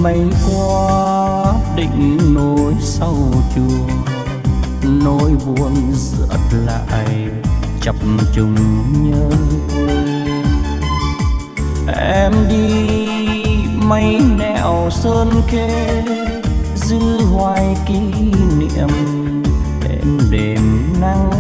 mây qua định nối sau chùa, nỗi buồn rớt lại chập trùng nhớ quê. Em đi mây nẻo sơn khê, giữ hoài kỷ niệm bên đêm nắng.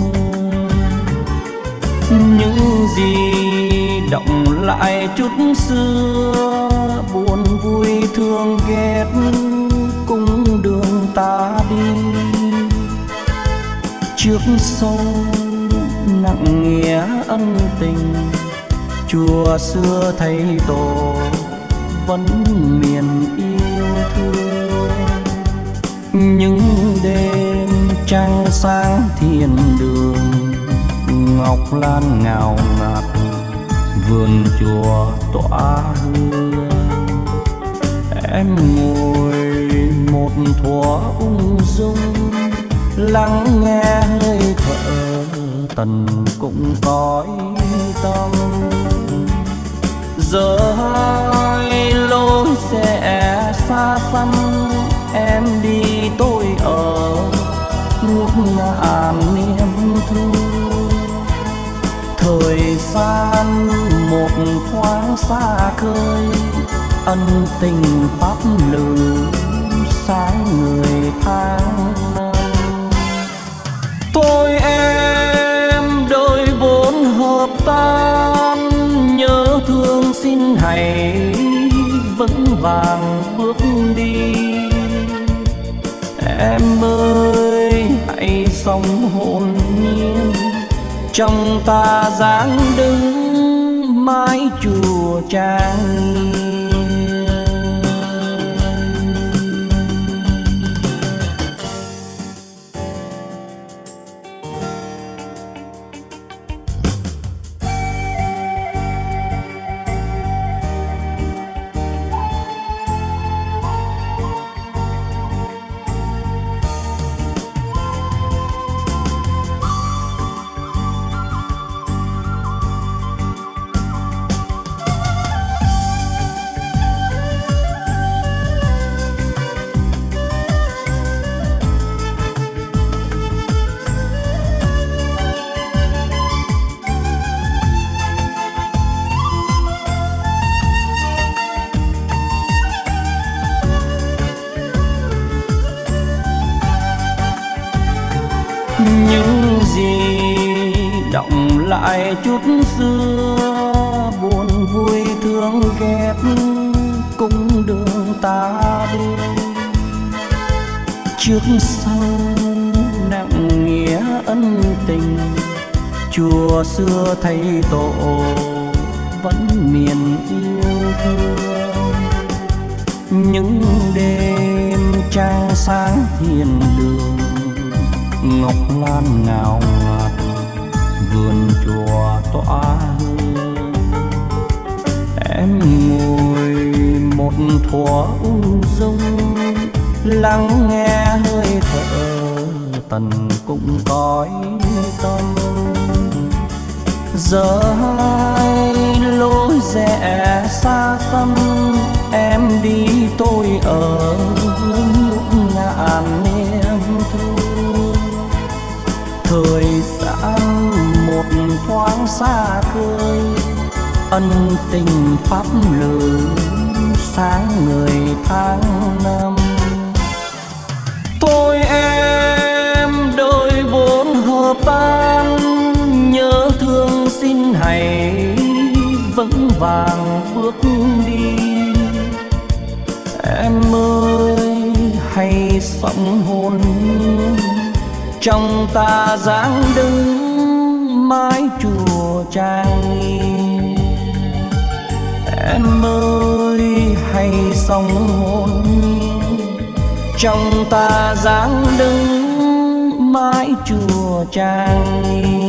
Những gì động lại chút xưa, buồn vui thương ghét cùng đường ta đi. Trước sau nặng nghĩa ân tình, chùa xưa thay tổ vẫn miền yêu thương. Những đêm trăng sáng thiên đường, ngọc lan ngào ngạt vườn chùa tỏa hương. Em ngồi một thuở ung dung, lắng nghe hơi thở tần cũng cõi tâm. Giờ hai lối sẽ xa xăm, em đi tôi ở ngút ngàn niềm thương. Thời gian một thoáng xa khơi, ân tình pháp lữ sáng người tháng năm. Tôi em đôi vốn hợp tan, nhớ thương xin hãy vững vàng bước đi. Em ơi hãy sống hồn nhiên, trong ta dáng đứng mái chùa trang nghiêm. Những gì động lại chút xưa, buồn vui thương ghét cùng đường ta đi. Trước sau nặng nghĩa ân tình, chùa xưa thay tổ vẫn miền yêu thương. Những đêm trăng sáng thiên đường, ngọc lan ngào ngạt vườn chùa tỏa hương. Em ngồi một thuở ung dung, lắng nghe hơi thở tần cũng cõi tâm. Giờ hai lối rẽ xa xăm, em đi tôi ở ngút ngàn niềm thương. Thời gian một thoáng xa khơi, ân tình pháp lữ sáng người tháng năm. Tôi em đôi vốn hợp tan, nhớ thương xin hãy vững vàng bước đi. Em ơi hãy sống hồn nhiên, trong ta dáng đứng mái chùa trang nghiêm. Em ơi hãy sống hồn nhiên, trong ta dáng đứng mái chùa trang nghiêm.